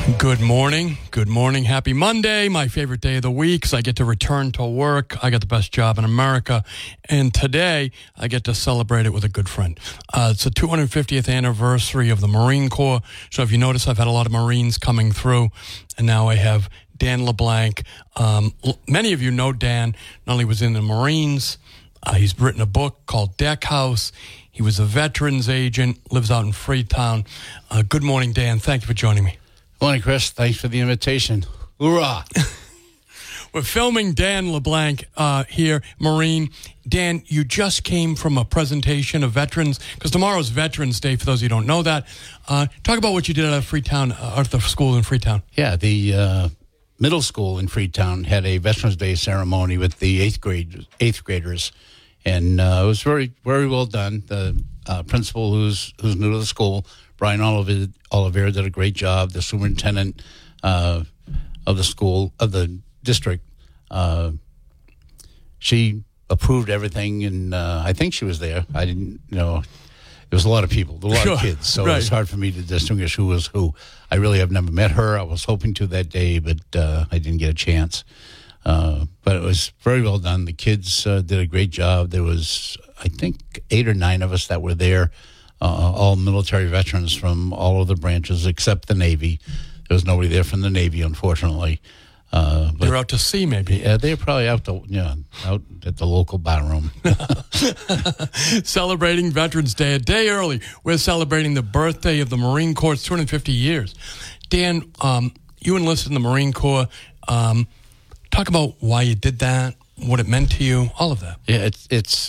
Good morning. Good morning. Happy Monday. My favorite day of the week because I get to return to work. I got the best job in America. And today I get to celebrate it with a good friend. It's the 250th anniversary of the Marine Corps. So if you notice, I've had a lot of Marines coming through. And now I have Dan LeBlanc. Many of you know Dan. Not only was in the Marines, he's written a book called Deck House. He was a veterans agent, lives out in Freetown. Good morning, Dan. Thank you for joining me. Morning, Chris. Thanks for the invitation. Hoorah. We're filming Dan LeBlanc here, Marine. Dan, you just came from a presentation of veterans, because tomorrow's Veterans Day, for those of you who don't know that. Talk about what you did at Freetown, at the school in Freetown. Yeah, the middle school in Freetown had a Veterans Day ceremony with the eighth graders, and it was very, very well done. The principal, who's new to the school, Brian Oliveira, did a great job. The superintendent of the school, of the district, she approved everything, and I think she was there. I didn't know. There was a lot of people, a lot of kids, so It was hard for me to distinguish who was who. I really have never met her. I was hoping to that day, but I didn't get a chance. But it was very well done. The kids did a great job. There was, I think, 8 or 9 of us that were there. All military veterans from all of the branches except the Navy. There was nobody there from the Navy, unfortunately. They're out to sea, maybe. Yeah, they're probably out at the local barroom. Celebrating Veterans Day a day early. We're celebrating the birthday of the Marine Corps. It's 250 years. Dan, you enlisted in the Marine Corps. Talk about why you did that, what it meant to you, all of that. Yeah, it's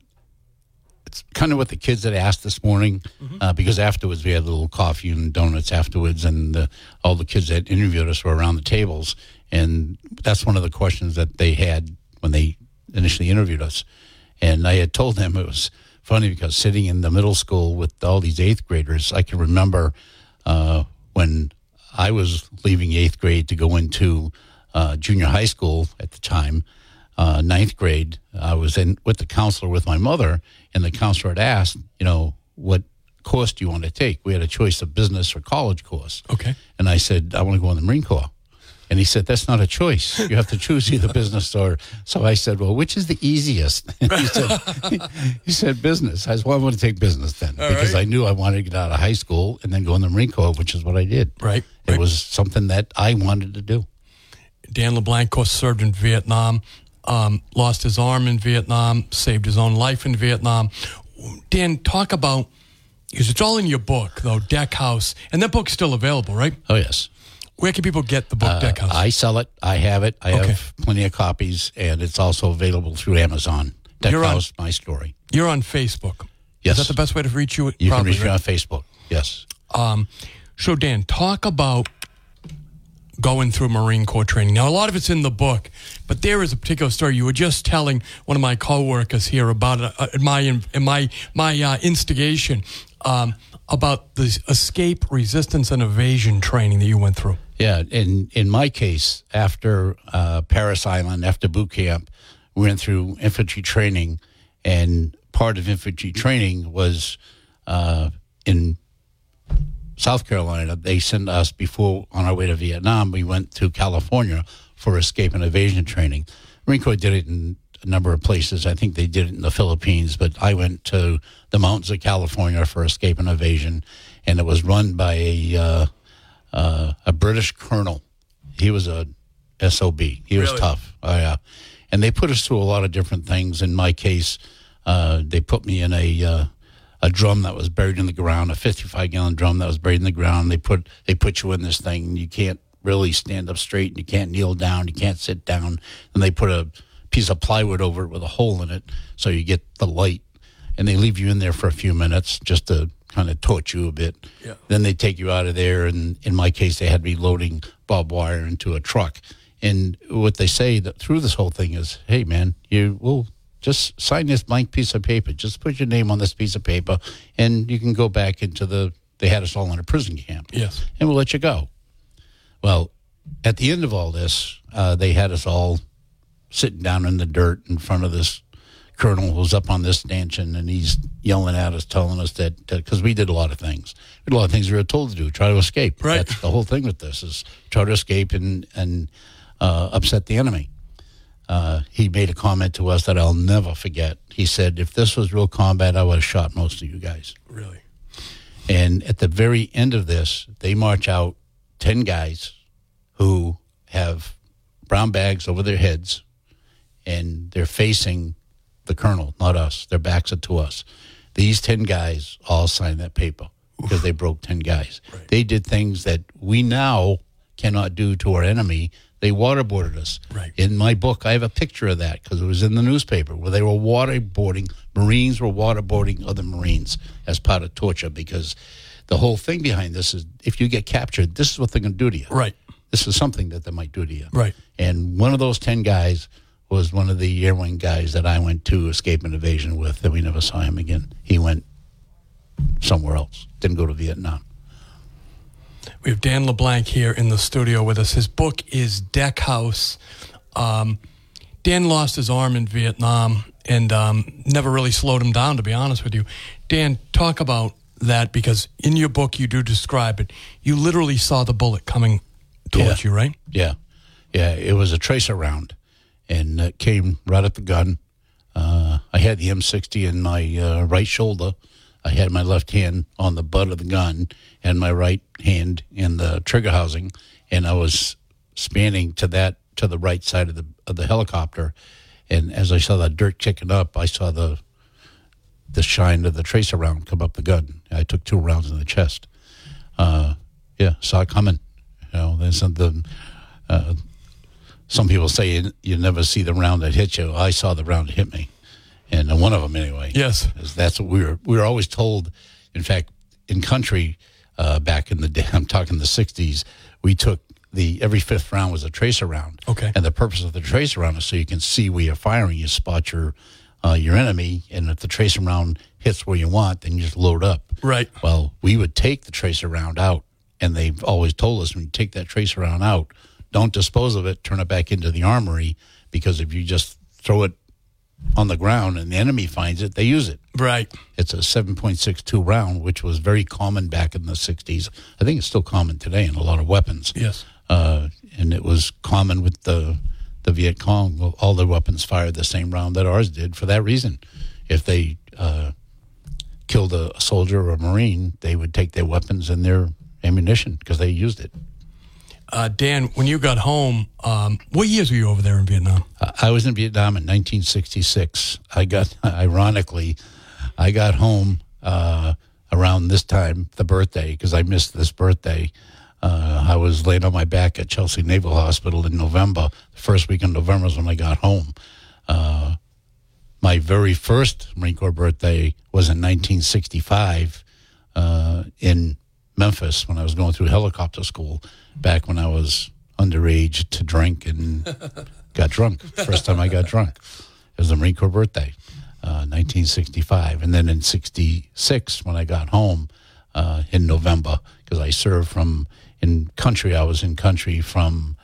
kind of what the kids had asked this morning, because afterwards we had a little coffee and donuts afterwards, and all the kids that interviewed us were around the tables, and that's one of the questions that they had when they initially interviewed us. And I had told them, it was funny because sitting in the middle school with all these 8th graders, I can remember when I was leaving 8th grade to go into junior high school at the time, 9th grade, I was in with the counselor with my mother, and the counselor had asked, what course do you want to take? We had a choice of business or college course. Okay. And I said, I want to go in the Marine Corps. And he said, that's not a choice. You have to choose either business or... So I said, well, which is the easiest? And he said, business. I said, well, I want to take business then. Because I knew I wanted to get out of high school and then go in the Marine Corps, which is what I did. Right. It was something that I wanted to do. Dan LeBlanc, of course, served in Vietnam. Lost his arm in Vietnam, saved his own life in Vietnam. Dan, talk about, because it's all in your book, though, Deck House, and that book's still available, right? Oh, yes. Where can people get the book, Deck House? I sell it. I have it. I have plenty of copies, and it's also available through Amazon. Deck House, My Story. You're on Facebook. Yes. Is that the best way to reach you? You can reach me on Facebook, yes. So, Dan, talk about going through Marine Corps training. Now, a lot of it's in the book, but there is a particular story. You were just telling one of my coworkers here about my instigation about the escape, resistance, and evasion training that you went through. Yeah, in my case, after Parris Island, after boot camp, we went through infantry training, and part of infantry training was in South Carolina. They sent us before, on our way to Vietnam, we went to California for escape and evasion training. Marine Corps did it in a number of places. I think they did it in the Philippines, but I went to the mountains of California for escape and evasion, and it was run by a British colonel. He was a SOB. He was tough. And they put us through a lot of different things. In my case, they put me in a drum that was buried in the ground, a 55-gallon drum that was buried in the ground. They put you in this thing. You can't really stand up straight, and you can't kneel down. You can't sit down. And they put a piece of plywood over it with a hole in it so you get the light. And they leave you in there for a few minutes just to kind of torch you a bit. Yeah. Then they take you out of there, and in my case, they had me loading barbed wire into a truck. And what they say that through this whole thing is, hey, man, you will just sign this blank piece of paper. Just put your name on this piece of paper, and you can go back into they had us all in a prison camp. Yes. And we'll let you go. Well, at the end of all this, they had us all sitting down in the dirt in front of this colonel who's up on this stanchion, and he's yelling at us, telling us that, because we did a lot of things. We did a lot of things we were told to do, try to escape. Right. That's the whole thing with this, is try to escape and upset the enemy. He made a comment to us that I'll never forget. He said, if this was real combat, I would have shot most of you guys. Really? And at the very end of this, they march out 10 guys who have brown bags over their heads, and they're facing the colonel, not us. Their backs are to us. These 10 guys all signed that paper because they broke 10 guys. Right. They did things that we now cannot do to our enemy. They waterboarded us. Right. In my book, I have a picture of that because it was in the newspaper where they were waterboarding. Marines were waterboarding other Marines as part of torture, because the whole thing behind this is if you get captured, this is what they're going to do to you. Right. This is something that they might do to you. Right. And one of those 10 guys was one of the Air Wing guys that I went to escape an invasion with, and we never saw him again. He went somewhere else, didn't go to Vietnam. We have Dan LeBlanc here in the studio with us. His book is Deck House. Dan lost his arm in Vietnam and never really slowed him down, to be honest with you. Dan, talk about that, because in your book you do describe it. You literally saw the bullet coming towards you, right? Yeah. Yeah, it was a tracer round, and it came right at the gun. I had the M60 in my right shoulder. I had my left hand on the butt of the gun and my right hand in the trigger housing, and I was spanning to the right side of the helicopter. And as I saw that dirt kicking up, I saw the shine of the tracer round come up the gun. I took 2 rounds in the chest. Saw it coming. You know, there's something. Some people say you never see the round that hit you. I saw the round that hit me, and one of them anyway. Yes, that's what we were always told. In fact, in country back in the day, I'm talking the '60s, we took every 5th round was a tracer round. Okay, and the purpose of the tracer round is so you can see where you're firing. You spot your enemy, and if the tracer round hits where you want, then you just load up. Right. Well, we would take the tracer round out, and they've always told us when you take that tracer round out, don't dispose of it, turn it back into the armory, because if you just throw it on the ground and the enemy finds it, they use it. Right. It's a 7.62 round, which was very common back in the 60s. I think it's still common today in a lot of weapons. Yes. And it was common with the Viet Cong. Well, all their weapons fired the same round that ours did for that reason. If they killed a soldier or a Marine, they would take their weapons and their ammunition because they used it. Dan, when you got home, what years were you over there in Vietnam? I was in Vietnam in 1966. I got home around this time, the birthday, because I missed this birthday. I was laying on my back at Chelsea Naval Hospital in November. The first week in November is when I got home. My very first Marine Corps birthday was in 1965 in Memphis when I was going through helicopter school, back when I was underage to drink and got drunk. First time I got drunk. It was the Marine Corps birthday, 1965. And then in 66, when I got home in November, because I served I was in country from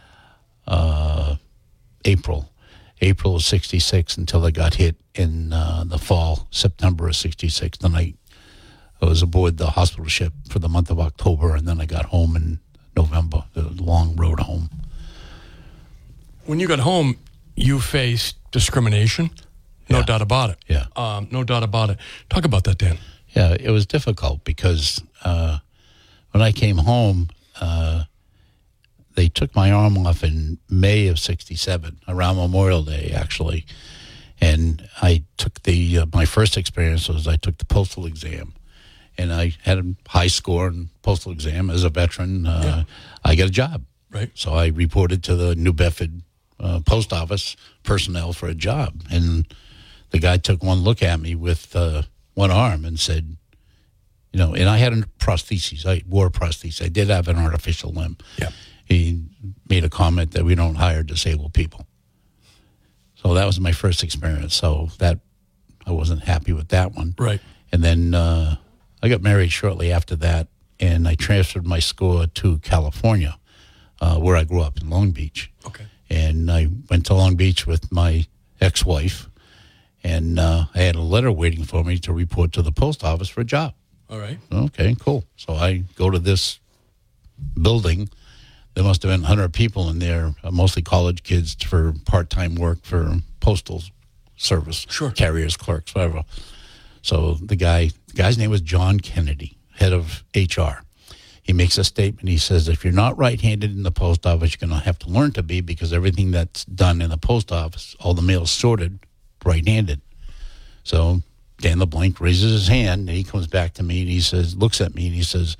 April of 66 until I got hit in the fall, September of 66. Then I was aboard the hospital ship for the month of October, and then I got home in November, the long road home. When you got home, you faced discrimination, no doubt about it. Yeah. No doubt about it. Talk about that, Dan. Yeah, it was difficult because when I came home, they took my arm off in May of 67, around Memorial Day, actually. And I took my first experience was I took the postal exam. And I had a high score in postal exam as a veteran. I got a job. Right. So I reported to the New Bedford post office personnel for a job. And the guy took one look at me with one arm and said, and I had a prosthesis. I wore a prosthesis. I did have an artificial limb. Yeah. He made a comment that we don't hire disabled people. So that was my first experience. So that I wasn't happy with that one. Right. And then I got married shortly after that, and I transferred my score to California, where I grew up in Long Beach. Okay. And I went to Long Beach with my ex-wife, And I had a letter waiting for me to report to the post office for a job. All right. Okay, cool. So I go to this building. There must have been 100 people in there, mostly college kids for part-time work for postal service. Sure. Carriers, clerks, whatever. So the guy's name was John Kennedy, head of HR. He makes a statement. He says, if you're not right-handed in the post office, you're going to have to learn to be, because everything that's done in the post office, all the mail's sorted right-handed. So Dan LeBlanc raises his hand, and he comes back to me, and he says, looks at me, and he says,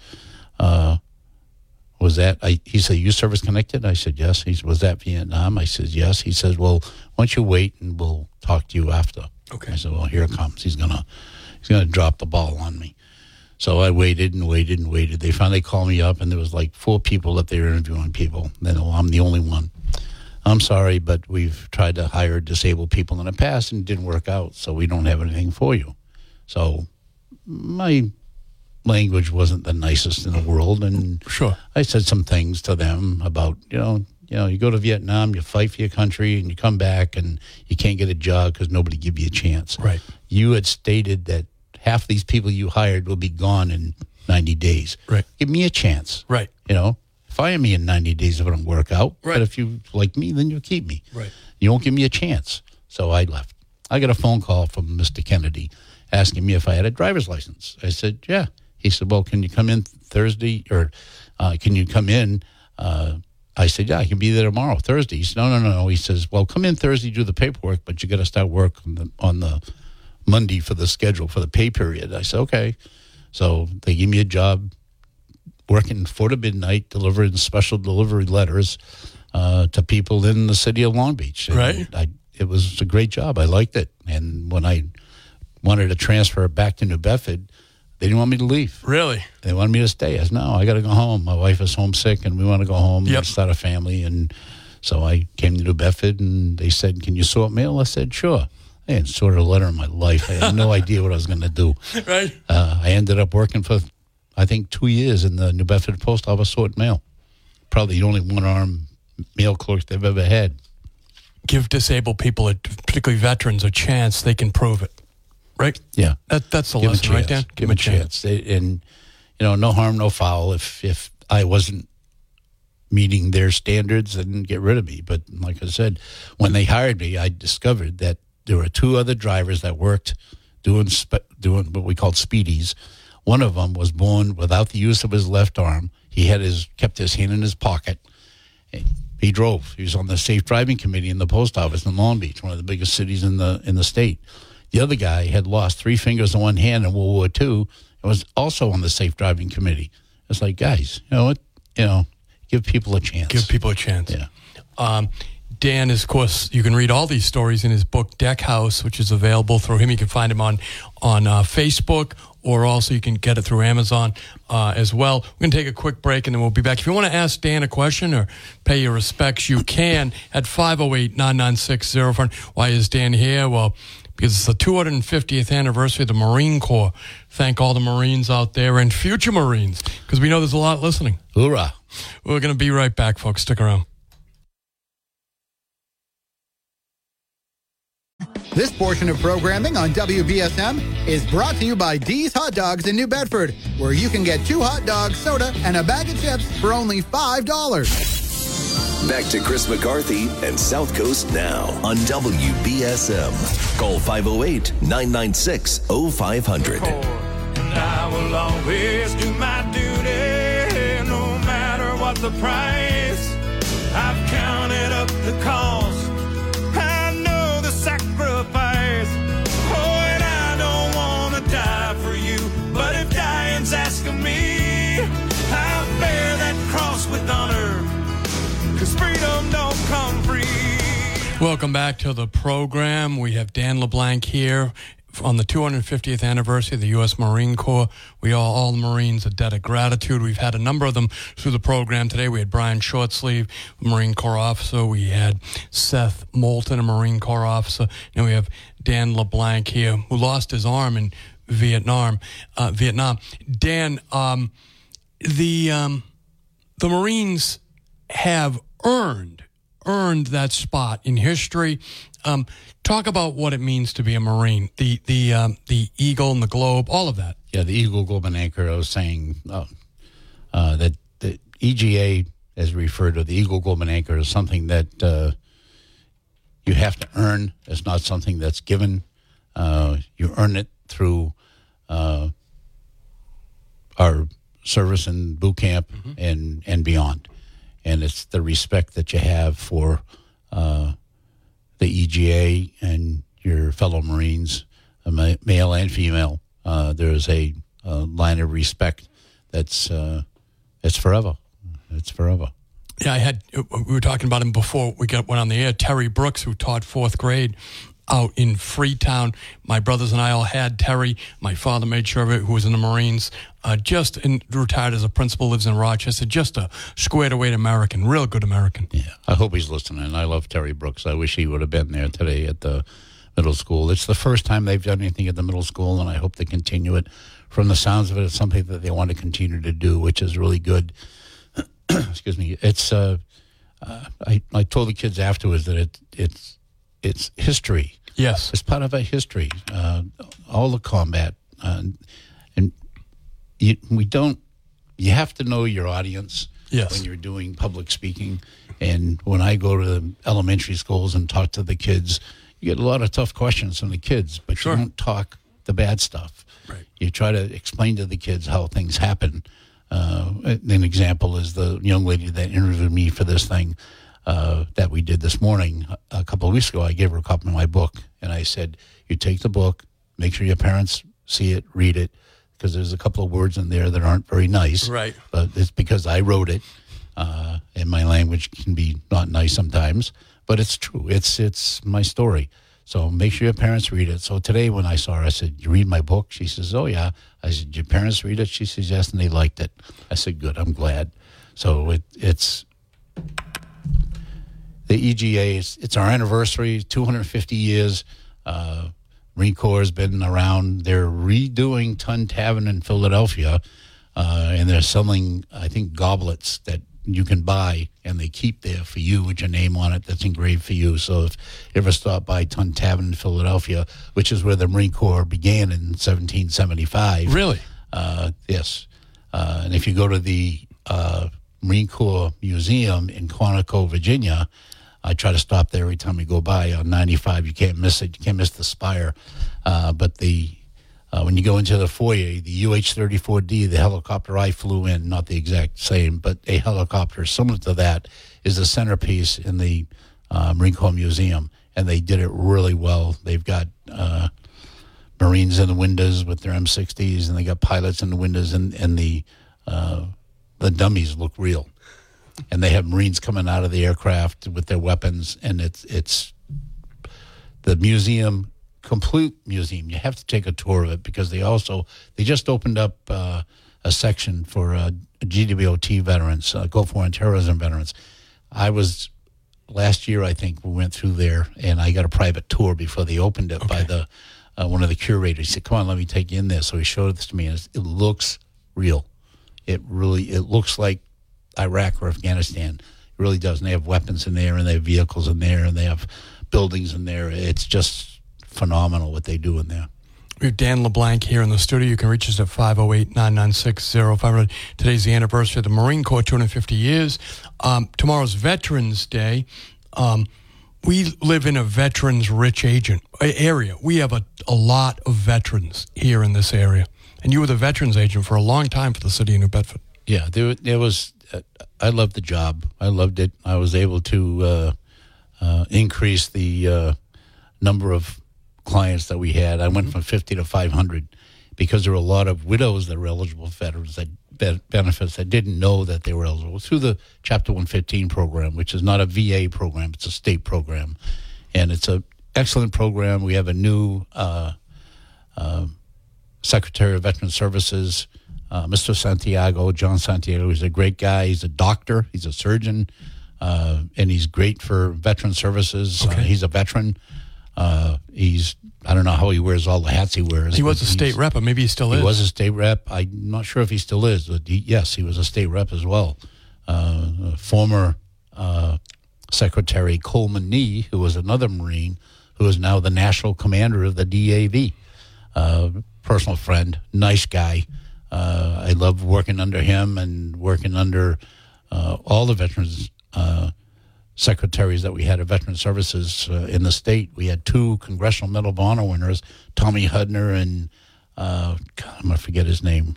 was that, he said, you service connected? I said, yes. He said, was that Vietnam? I said, yes. He says, well, why don't you wait, and we'll talk to you after. Okay. I said, well, here it comes. He's gonna drop the ball on me. So I waited and waited and waited. They finally called me up, and there was like 4 people that they were interviewing people. Then I'm the only one. I'm sorry, but we've tried to hire disabled people in the past and it didn't work out, so we don't have anything for you. So my language wasn't the nicest in the world, and Sure. I said some things to them about, you go to Vietnam, you fight for your country, and you come back, and you can't get a job because nobody give you a chance. Right. You had stated that half these people you hired will be gone in 90 days. Right. Give me a chance. Right. Fire me in 90 days if it don't work out. Right. But if you like me, then you keep me. Right. You won't give me a chance. So I left. I got a phone call from Mr. Kennedy asking me if I had a driver's license. I said, yeah. He said, well, can you come in Thursday, or can you come in? I said, yeah, I can be there tomorrow, Thursday. He said, no. He says, well, come in Thursday, do the paperwork, but you got to start work on the Monday for the schedule for the pay period. I said, okay. So they gave me a job working 4 to midnight, delivering special delivery letters to people in the city of Long Beach. And Right. It was a great job. I liked it. And when I wanted to transfer back to New Bedford, they didn't want me to leave. Really? They wanted me to stay. I said, no, I got to go home. My wife is homesick, and we want to go home Yep. and start a family. And so I came to New Bedford, and they said, can you sort mail? I said, sure. I hadn't sorted a letter in my life. I had no idea what I was going to do. Right. I ended up working for, I think, 2 years in the New Bedford Post Office sorting mail. Probably the only one-armed mail clerk they've ever had. Give disabled people, particularly veterans, a chance. They can prove it. Right? Yeah. That's the Give 'em a lesson, right, chance. Dan? Give them a chance. And, no harm, no foul. If I wasn't meeting their standards, then get rid of me. But like I said, when they hired me, I discovered that there were 2 other drivers that worked doing what we called speedies. One of them was born without the use of his left arm. He kept his hand in his pocket. He drove. He was on the safe driving committee in the post office in Long Beach, one of the biggest cities in the state. The other guy had lost 3 fingers and 1 hand in World War II and was also on the safe driving committee. It's like, guys, you know what? Give people a chance. Give people a chance. Yeah. Dan is, of course, you can read all these stories in his book, Deck House, which is available through him. You can find him on Facebook, or also you can get it through Amazon as well. We're going to take a quick break, and then we'll be back. If you want to ask Dan a question or pay your respects, you can at 508-996-04. Why is Dan here? Well, because it's the 250th anniversary of the Marine Corps. Thank all the Marines out there and future Marines, because we know there's a lot listening. Hoorah. We're going to be right back, folks. Stick around. This portion of programming on WBSM is brought to you by D's Hot Dogs in New Bedford, where you can get 2 hot dogs, soda, and a bag of chips for only $5. Back to Chris McCarthy and South Coast Now on WBSM. Call 508-996-0500. And I will always do my duty, no matter what the price. I've counted up the cost. I know the sacrifice. Oh, and I don't want to die for you, but if dying's asking me, I'll bear that cross with honor, 'cause freedom don't come free. Welcome back to the program. We have Dan LeBlanc here on the 250th anniversary of the U.S. Marine Corps. We all the Marines, a debt of gratitude. We've had a number of them through the program today. We had Brian Shortsleeve, a Marine Corps officer. We had Seth Moulton, a Marine Corps officer. And we have Dan LeBlanc here, who lost his arm in Vietnam. Dan, the Marines have earned that spot in history. Talk about what it means to be a Marine. The Eagle and the Globe, all of that. Yeah, the Eagle, Globe, and Anchor. I was saying that the EGA, as referred to, the Eagle, Globe, and Anchor, is something that you have to earn. It's not something that's given. You earn it through our service in boot camp and beyond. And it's the respect that you have for the EGA and your fellow Marines, male and female. There's a line of respect that's it's forever. It's forever. Yeah, we were talking about him before we went on the air. Terry Brooks, who taught 4th grade out in Freetown. My brothers and I all had Terry. My father made sure of it, who was in the Marines. Retired as a principal, lives in Rochester. Just a squared-away American, real good American. Yeah, I hope he's listening. I love Terry Brooks. I wish he would have been there today at the middle school. It's the first time they've done anything at the middle school, and I hope they continue it. From the sounds of it, it's something that they want to continue to do, which is really good. Excuse me. It's I told the kids afterwards that it's history. Yes, it's part of our history. All the combat, and you have to know your audience. Yes. When you're doing public speaking, and when I go to the elementary schools and talk to the kids, you get a lot of tough questions from the kids, but Sure. you don't talk the bad stuff. Right. You try to explain to the kids how things happen. An example is the young lady that interviewed me for this thing that we did this morning. A couple of weeks ago, I gave her a copy of my book, and I said, you take the book, make sure your parents see it, read it, because there's a couple of words in there that aren't very nice. Right. But it's because I wrote it, and my language can be not nice sometimes, but it's true. It's my story. So make sure your parents read it. So today when I saw her, I said, you read my book? She says, oh, yeah. I said, did your parents read it? She says, yes, and they liked it. I said, good, I'm glad. So it's the EGA, it's our anniversary, 250 years. Marine Corps has been around. They're redoing Tun Tavern in Philadelphia, and they're selling, I think, goblets that you can buy, and they keep there for you with your name on it that's engraved for you. So if you ever stop by Tun Tavern in Philadelphia, which is where the Marine Corps began in 1775. Really? Yes. And if you go to the Marine Corps Museum in Quantico, Virginia, I try to stop there every time we go by on 95. You can't miss it. You can't miss the spire. But when you go into the foyer, the UH-34D, the helicopter I flew in, not the exact same, but a helicopter similar to that, is the centerpiece in the Marine Corps Museum. And they did it really well. They've got Marines in the windows with their M60s, and they got pilots in the windows, and the dummies look real. And they have Marines coming out of the aircraft with their weapons, and it's the museum, complete museum. You have to take a tour of it because they just opened up a section for GWOT veterans, Gulf War and terrorism veterans. I was last year, I think, we went through there, and I got a private tour before they opened it by the one of the curators. He said, "Come on, let me take you in there." So he showed it to me, and it looks real. It looks like Iraq or Afghanistan. It really does. And they have weapons in there, and they have vehicles in there, and they have buildings in there. It's just phenomenal what they do in there. We have Dan LeBlanc here in the studio. You can reach us at 508-996-0500. Today's the anniversary of the Marine Corps, 250 years. Tomorrow's Veterans Day. We live in a veterans-rich area. We have a lot of veterans here in this area. And you were the veterans agent for a long time for the city of New Bedford. Yeah, there was. I loved the job. I loved it. I was able to increase the number of clients that we had. I went from 50 to 500 because there were a lot of widows that were eligible for veterans benefits that didn't know that they were eligible through the Chapter 115 program, which is not a VA program. It's a state program. And it's an excellent program. We have a new Secretary of Veteran Services, Mr. Santiago, John Santiago. He's a great guy. He's a doctor. He's a surgeon. And he's great for veteran services. Okay. He's a veteran. I don't know how he wears all the hats he wears. He was a state rep, or maybe he still is. He was a state rep. I'm not sure if he still is, but yes, he was a state rep as well. Former Secretary Coleman Nee, who was another Marine, who is now the national commander of the DAV. Personal friend, nice guy. I love working under him and working under all the veterans secretaries that we had of Veteran Services in the state. We had 2 Congressional Medal of Honor winners, Tommy Hudner and, I'm going to forget his name,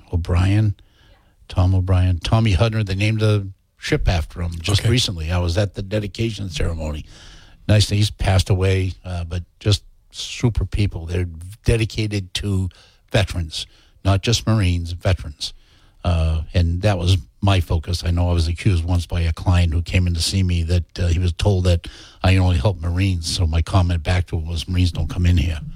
Tom O'Brien. Tommy Hudner, they named the ship after him just recently. I was at the dedication ceremony. Nice thing, he's passed away, but just super people. They're dedicated to veterans, not just Marines, veterans. And that was my focus. I know I was accused once by a client who came in to see me that he was told that I only help Marines. So my comment back to him was, Marines don't come in here.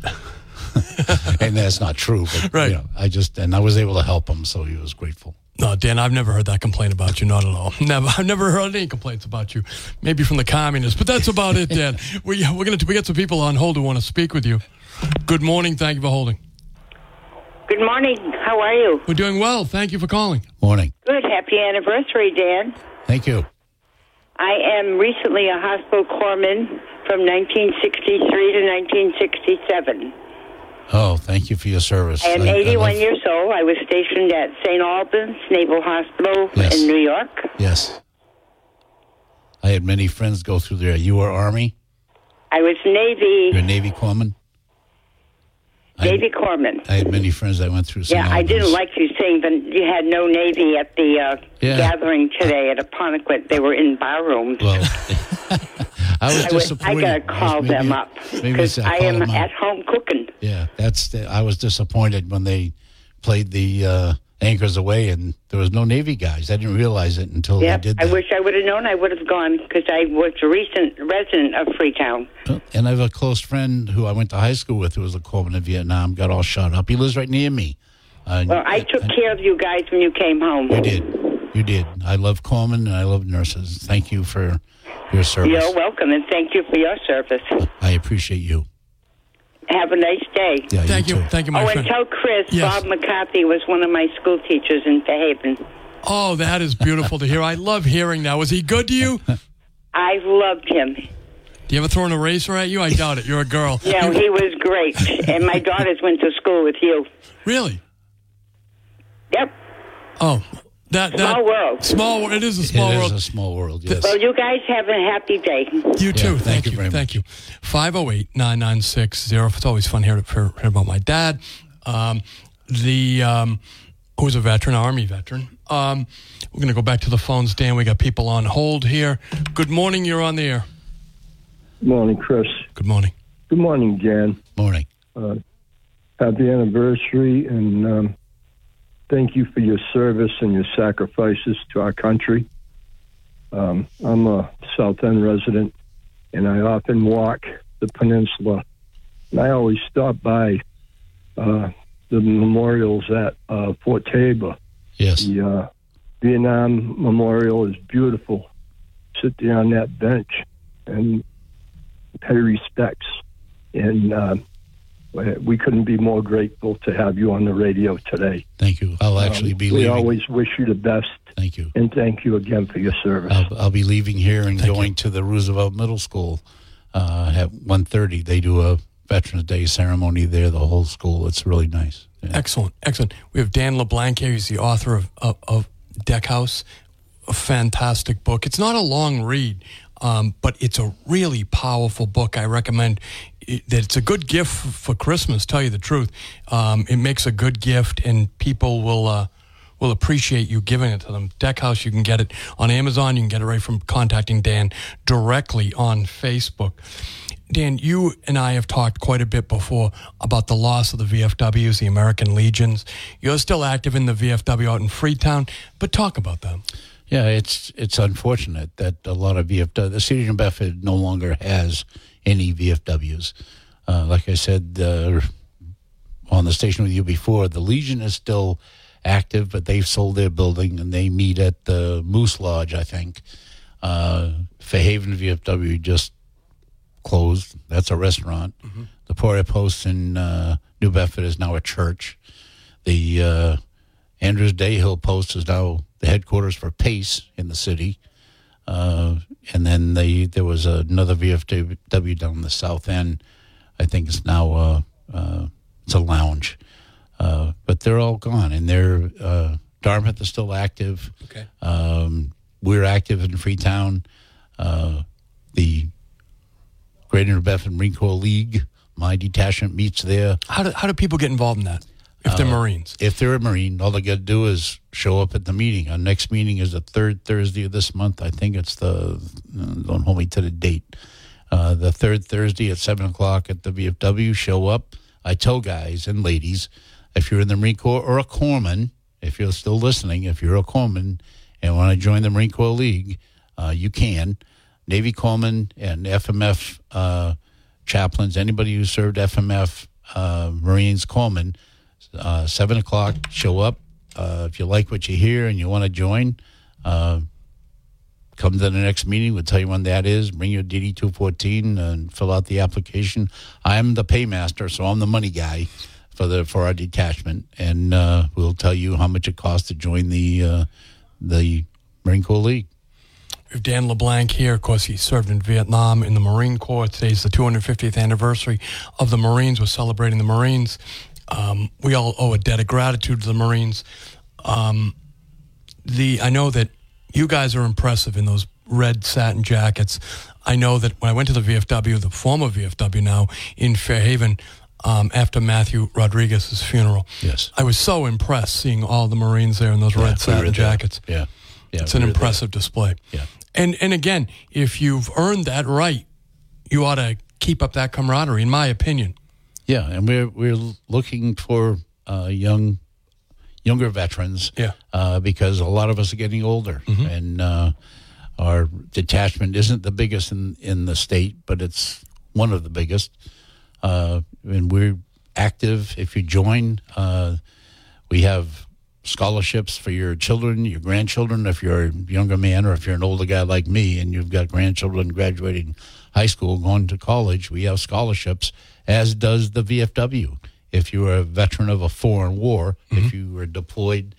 And that's not true. But, right. I was able to help him, so he was grateful. No, Dan, I've never heard that complaint about you, not at all. Never. I've never heard any complaints about you. Maybe from the communists, but that's about it, Dan. We got some people on hold who want to speak with you. Good morning. Thank you for holding. Good morning. How are you? We're doing well. Thank you for calling. Morning. Good. Happy anniversary, Dan. Thank you. I am recently a hospital corpsman from 1963 to 1967. Oh, thank you for your service. I am 81 years old. I was stationed at St. Albans Naval Hospital in New York. Yes. I had many friends go through there. You were Army? I was Navy. You're a Navy corpsman? Navy corpsman. I had many friends that went through St. Albans. I didn't like you saying that you had no Navy at the gathering today at Apponequet. They were in bar rooms. Well, I was disappointed. I got to call them up because I am at home cooking. Yeah, I was disappointed when they played the Anchors Away and there was no Navy guys. I didn't realize it until they did that. I wish I would have known. I would have gone because I was a recent resident of Freetown. And I have a close friend who I went to high school with who was a corpsman in Vietnam, got all shot up. He lives right near me. Well, I took care of you guys when you came home. You did. I love corpsmen and I love nurses. Thank you for your service. You're welcome, and thank you for your service. I appreciate you. Have a nice day. Yeah, Thank you. Thank you, my friend. And tell Chris, Bob McCarthy was one of my school teachers in Fairhaven. Oh, that is beautiful to hear. I love hearing that. Was he good to you? I loved him. Do you ever throw an eraser at you? I doubt it. You're a girl. Yeah, he was great. And my daughters went to school with you. Really? Yep. Oh. Small world. Small world. It is a small world. It is a small world, yes. Well, you guys have a happy day. You too. Thank you very much. Thank you. 508-996-0. It's always fun hearing about my dad, who was a veteran, Army veteran. We're going to go back to the phones, Dan. We got people on hold here. Good morning. You're on the air. Good morning, Chris. Good morning. Good morning, Jan. Morning. Happy anniversary, and thank you for your service and your sacrifices to our country. I'm a South End resident, and I often walk the peninsula. And I always stop by the memorials at Fort Taber. Yes. The Vietnam Memorial is beautiful. Sit there on that bench and pay respects. And we couldn't be more grateful to have you on the radio today. Thank you. I'll actually be leaving. We always wish you the best. Thank you. And thank you again for your service. I'll be leaving here and going to the Roosevelt Middle School at 1:30. They do a Veterans Day ceremony there, the whole school. It's really nice. Yeah. Excellent. We have Dan LeBlanc here. He's the author of Deck House, a fantastic book. It's not a long read, but it's a really powerful book. I recommend that it's a good gift for Christmas, tell you the truth. It makes a good gift, and people will appreciate you giving it to them. Deck House, you can get it on Amazon. You can get it right from contacting Dan directly on Facebook. Dan, you and I have talked quite a bit before about the loss of the VFWs, the American Legions. You're still active in the VFW out in Freetown, but talk about them. Yeah, it's unfortunate that a lot of VFW, the City of New Bedford no longer has any VFWs. Like I said on the station with you before, the Legion is still active, but they've sold their building and they meet at the Moose Lodge, I think. Fairhaven VFW just closed. That's a restaurant. Mm-hmm. The Porter Post in New Bedford is now a church. The Andrews Day Hill Post is now the headquarters for PACE in the city. And then there was another VFW down in the south end. I think it's now it's a lounge. But they're all gone, and they're Dartmouth is still active. Okay. We're active in Freetown. The Greater New Bedford Marine Corps League, my detachment meets there. How do people get involved in that if they're Marines? If they're a Marine, all they got to do is show up at the meeting. Our next meeting is the third Thursday of this month. I think it's don't hold me to the date. The third Thursday at 7 o'clock at the VFW. Show up. I tell guys and ladies, if you're in the Marine Corps or a corpsman, if you're still listening, if you're a corpsman and want to join the Marine Corps League, you can. Navy corpsmen and FMF chaplains, anybody who served FMF, Marines, corpsmen, 7 o'clock, show up. If you like what you hear and you want to join, come to the next meeting. We'll tell you when that is. Bring your DD-214 and fill out the application. I'm the paymaster, so I'm the money guy for our detachment, and we'll tell you how much it costs to join the Marine Corps League. We have Dan LeBlanc here. Of course, he served in Vietnam in the Marine Corps. Today's the 250th anniversary of the Marines. We're celebrating the Marines. We all owe a debt of gratitude to the Marines. I know that you guys are impressive in those red satin jackets. I know that when I went to the VFW, the former VFW now, in Fairhaven, after Matthew Rodriguez's funeral, yes, I was so impressed seeing all the Marines there in those red satin jackets. Yeah. It's an impressive display. Yeah. And again, if you've earned that right, you ought to keep up that camaraderie, in my opinion. Yeah, and we're looking for younger veterans. Yeah. Because a lot of us are getting older, and our detachment isn't the biggest in the state, but it's one of the biggest. And we're active. If you join, we have scholarships for your children, your grandchildren. If you're a younger man or if you're an older guy like me and you've got grandchildren graduating high school, going to college, we have scholarships, as does the VFW. If you are a veteran of a foreign war, if you were deployed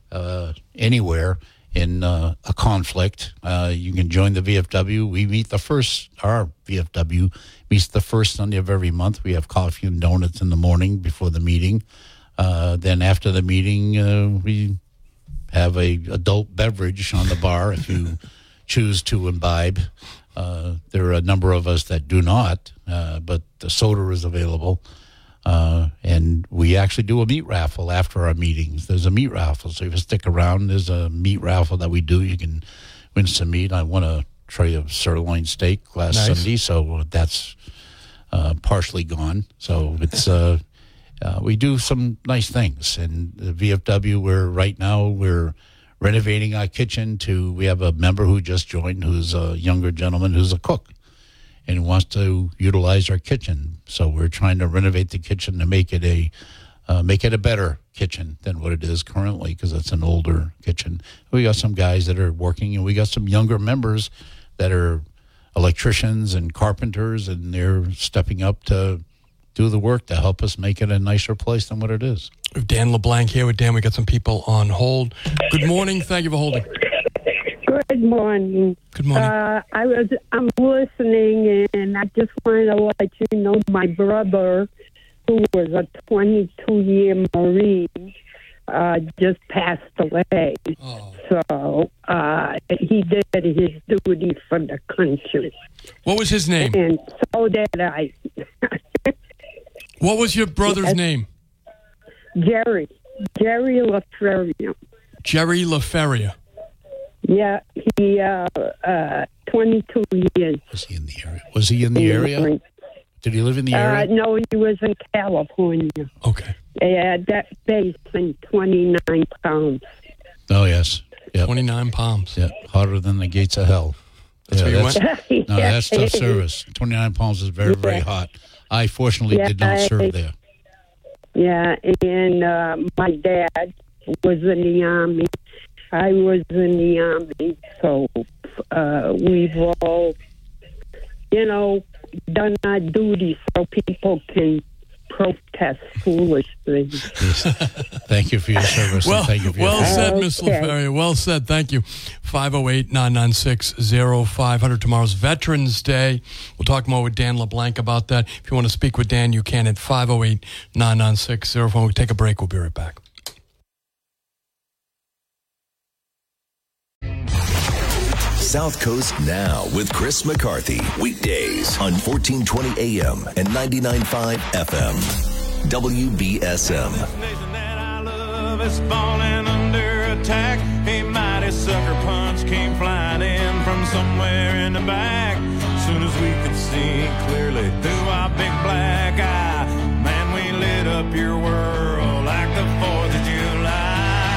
anywhere in a conflict, you can join the VFW. We meet our VFW meets the first Sunday of every month. We have coffee and donuts in the morning before the meeting. Then after the meeting, we have a adult beverage on the bar if you choose to imbibe. There are a number of us that do not, but the soda is available. And we actually do a meat raffle after our meetings. There's a meat raffle, so if you stick around, there's a meat raffle that we do. You can win some meat. I won a tray of sirloin steak last Sunday, so that's partially gone. So it's... we do some nice things, and the VFW, we're renovating our kitchen we have a member who just joined who's a younger gentleman who's a cook and wants to utilize our kitchen. So we're trying to renovate the kitchen to make it a better kitchen than what it is currently, because it's an older kitchen. We got some guys that are working, and we got some younger members that are electricians and carpenters, and they're stepping up to do the work to help us make it a nicer place than what it is. We have Dan LeBlanc here with Dan. We got some people on hold. Good morning. Thank you for holding. Good morning. Good morning. I'm listening, and I just wanted to let you know my brother, who was a 22-year Marine, just passed away. Oh. So he did his duty for the country. What was his name? And so did I. What was your brother's name? Jerry LaFerria. Jerry LaFerria. Yeah, he 22 years. Was he in the area? Did he live in the area? No, he was in California. Okay. That base in 29 pounds. Oh, yes. Yep. 29 pounds. Yeah, hotter than the gates of hell. That's where you went? No, that's tough service. 29 pounds is very, very hot. I fortunately did not serve there. Yeah, and my dad was in the Army. I was in the Army, so we've all, done our duty so people can protest foolishly. Thank you for your service. Well, thank you for your said, Miss LaFeria. Well said. Thank you. 508-996-0500. Tomorrow's Veterans Day. We'll talk more with Dan LeBlanc about that. If you want to speak with Dan, you can at 508-996-0500. We'll take a break. We'll be right back. South Coast Now with Chris McCarthy. Weekdays on 1420 AM and 99.5 FM. WBSM. This nation that I love is falling under attack. A mighty sucker punch came flying in from somewhere in the back. Soon as we could see clearly through our big black eye, man, we lit up your world like the 4th of July.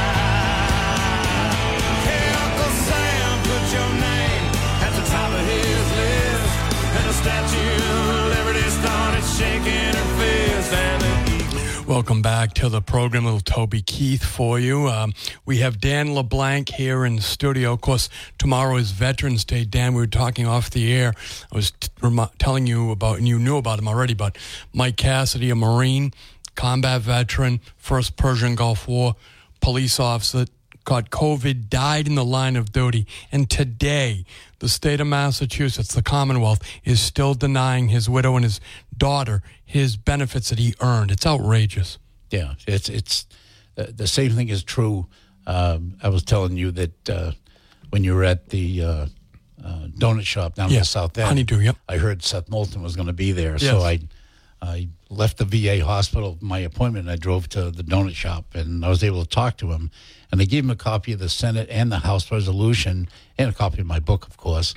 Your name at the top of his list, and the Statue of Liberty started shaking her fist. And welcome back to the program. Little Toby Keith for you. We have Dan LeBlanc here in the studio. Of course, tomorrow is Veterans Day. Dan, we were talking off the air. I was telling you about, and you knew about him already, but Mike Cassidy, a Marine, combat veteran, first Persian Gulf War police officer, got COVID, died in the line of duty, and today the state of Massachusetts, the Commonwealth, is still denying his widow and his daughter his benefits that he earned. It's outrageous. Yeah, it's the same thing is true. I was telling you that when you were at the donut shop down in the South End, Honeydew, yep. I heard Seth Moulton was going to be there, Yes. so I left the VA hospital, my appointment, and I drove to the donut shop, and I was able to talk to him. And I gave him a copy of the Senate and the House resolution, and a copy of my book, of course,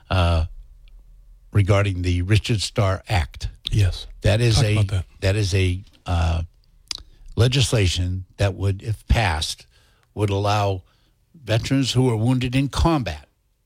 regarding the Richard Starr Act. Yes. That is Talk about a legislation that would, if passed, would allow veterans who are wounded in combat,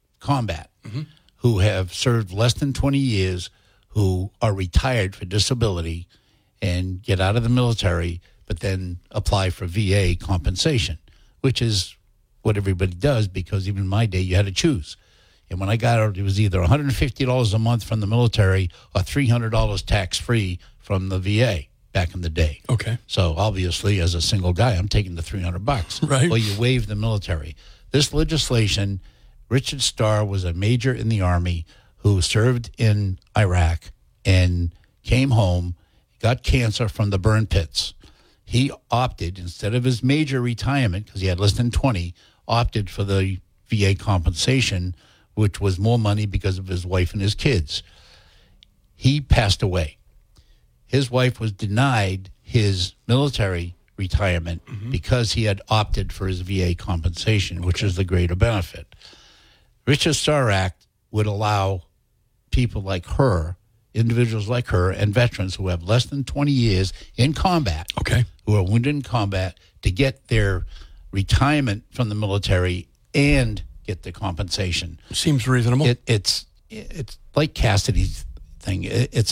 who have served less than 20 years, who are retired for disability and get out of the military, but then apply for VA compensation, which is what everybody does, because even in my day, you had to choose. And when I got out, it was either $150 a month from the military or $300 tax-free from the VA back in the day. Okay. So obviously, as a single guy, I'm taking the $300. Right. Well, you waive the military. This legislation, Richard Starr was a major in the Army who served in Iraq and came home, got cancer from the burn pits. He opted, instead of his major retirement, because he had less than 20, opted for the VA compensation, which was more money because of his wife and his kids. He passed away. His wife was denied his military retirement because he had opted for his VA compensation, which is the greater benefit. Richard Starr Act would allow people like her, individuals like her, and veterans who have less than 20 years in combat, who are wounded in combat, to get their retirement from the military and get the compensation. Seems reasonable. It's like Cassidy's thing.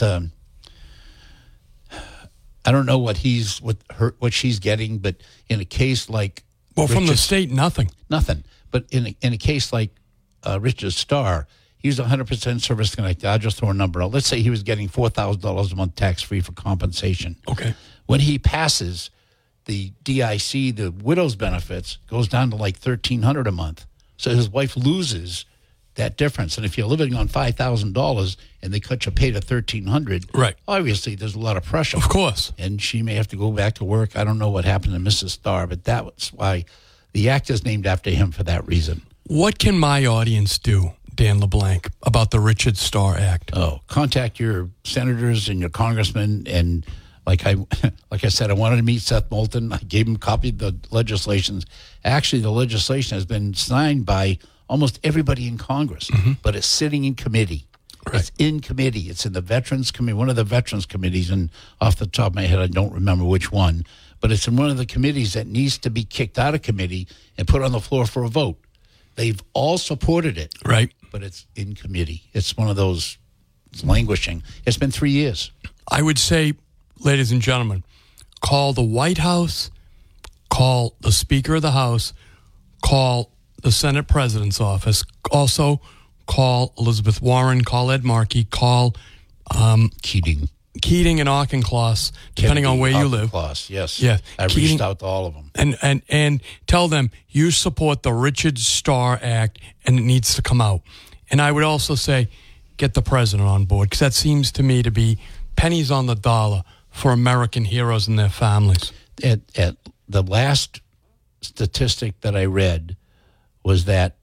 I don't know what she's getting, but in a case like from the state, nothing. But in a case like Richard Starr, he was 100% service connected. I'll just throw a number out. Let's say he was getting $4,000 a month tax-free for compensation. Okay. When he passes, the DIC, the widow's benefits, goes down to like $1,300 a month. So his wife loses that difference. And if you're living on $5,000 and they cut your pay to $1,300, right, obviously there's a lot of pressure. Of course. And she may have to go back to work. I don't know what happened to Mrs. Starr, but that's why the act is named after him for that reason. What can my audience do, Dan LeBlanc, about the Richard Starr Act? Contact your senators and your congressmen. And like I said, I wanted to meet Seth Moulton. I gave him a copy of the legislation. Actually, the legislation has been signed by almost everybody in Congress, but it's sitting in committee. Right. It's in committee. It's in the Veterans Committee, one of the Veterans Committees, and off the top of my head, I don't remember which one, but it's in one of the committees that needs to be kicked out of committee and put on the floor for a vote. They've all supported it. Right. But it's in committee. It's one of those, it's languishing. It's been 3 years. I would say, ladies and gentlemen, call the White House, call the Speaker of the House, call the Senate President's office, also call Elizabeth Warren, call Ed Markey, call Keating. Keating and Auchincloss, depending on where you live. Auchincloss, yes. Yeah. I reached out to all of them. And tell them you support the Richard Starr Act and it needs to come out. And I would also say get the president on board, because that seems to me to be pennies on the dollar for American heroes and their families. At the last statistic that I read was that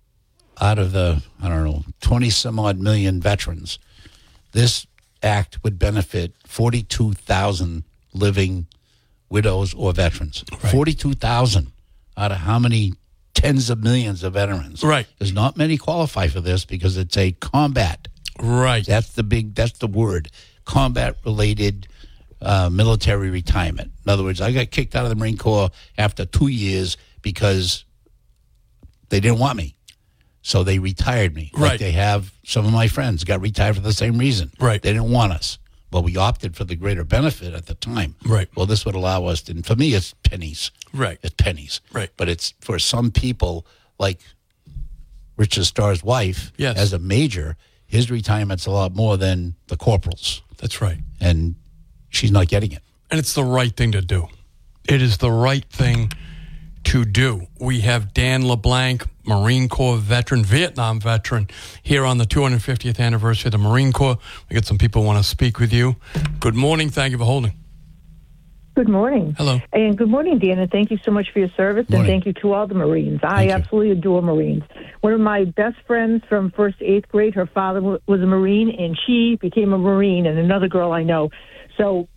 out of the, 20-some-odd million veterans, this act would benefit 42,000 living widows or veterans. Right. 42,000 out of how many tens of millions of veterans? Right. There's not many qualify for this because it's a combat. Right. That's the word. Combat-related military retirement. In other words, I got kicked out of the Marine Corps after 2 years because they didn't want me. So they retired me. Right. Like they have some of my friends got retired for the same reason. Right. They didn't want us. But we opted for the greater benefit at the time. Right. Well, this would allow us to, for me, it's pennies. Right. It's pennies. Right. But it's for some people, like Richard Starr's wife, yes, as a major, his retirement's a lot more than the corporals. That's right. And she's not getting it. And it's the right thing to do. It is the right thing to do. We have Dan LeBlanc, Marine Corps veteran, Vietnam veteran, here on the 250th anniversary of the Marine Corps. We got some people who want to speak with you. Good morning. Thank you for holding. Good morning. Hello. And good morning, Dan, and thank you so much for your service, and thank you to all the Marines. I absolutely adore Marines. One of my best friends from 1st to 8th grade, her father was a Marine, and she became a Marine, and another girl I know. So,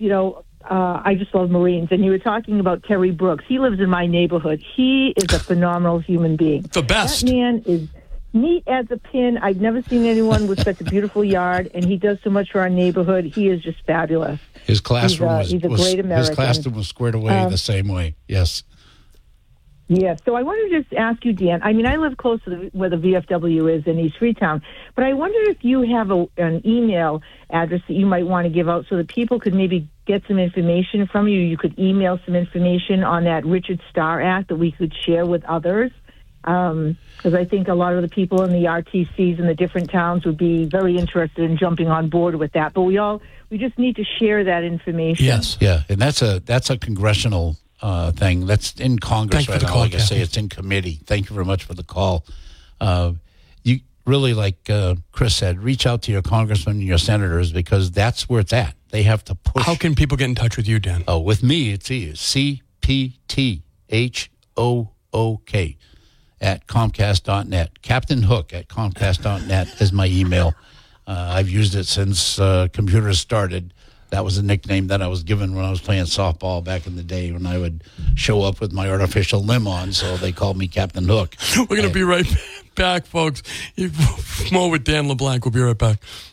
I just love Marines. And you were talking about Terry Brooks. He lives in my neighborhood. He is a phenomenal human being. The best. That man is neat as a pin. I've never seen anyone with such a beautiful yard, and he does so much for our neighborhood. He is just fabulous. His classroom he's a great American. His classroom was squared away the same way. Yes. Yeah, so I wanted to just ask you, Dan. I mean, I live close to where the VFW is in East Freetown, but I wonder if you have an email address that you might want to give out so that people could maybe get some information from you. You could email some information on that Richard Starr Act that we could share with others, because I think a lot of the people in the RTCs in the different towns would be very interested in jumping on board with that. But we just need to share that information. Yes, yeah, and that's a congressional thing that's in Congress right now. Like I say, it's in committee. Thank you very much for the call. You really, like Chris said, reach out to your congressmen and your senators, because that's where it's at. They have to push. How can people get in touch with you, Dan? Oh, with me, it's easy. CPTHOOK at Comcast.net. Captain Hook at Comcast.net is my email. I've used it since computers started. That was a nickname that I was given when I was playing softball back in the day, when I would show up with my artificial limb on, so they called me Captain Hook. We're going to be right back, folks. More with Dan LeBlanc. We'll be right back.